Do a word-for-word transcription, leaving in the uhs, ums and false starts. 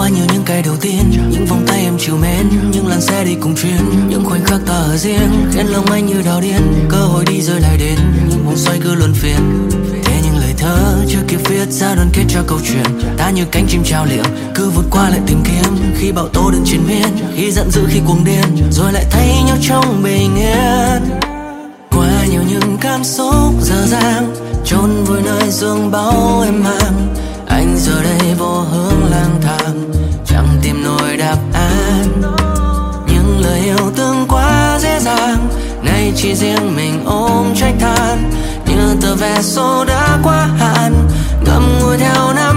Quá nhiều những cái đầu tiên, những vòng tay em chiều mến, những làn xe đi cùng chuyến, những khoảnh khắc ta ở riêng khiến lòng anh như đào điên. Cơ hội đi rồi lại đến, những vòng xoay cứ luân phiên. Thế nhưng lời thơ chưa kịp viết ra đoạn kết cho câu chuyện, ta như cánh chim trao liệng cứ vụt qua lại tìm kiếm. Khi bão tố đến triền miên, khi giận dữ khi cuồng điên, rồi lại thấy nhau trong bình yên. Qua nhiều những cảm xúc dở dang, chôn vùi nơi giường báu em mang. Anh giờ đây vô hướng lang thang, chẳng tìm nổi đáp án. Những lời yêu thương quá dễ dàng, nay chỉ riêng mình ôm trách than. Như tờ vé số đã quá hạn, ngậm ngùi theo nào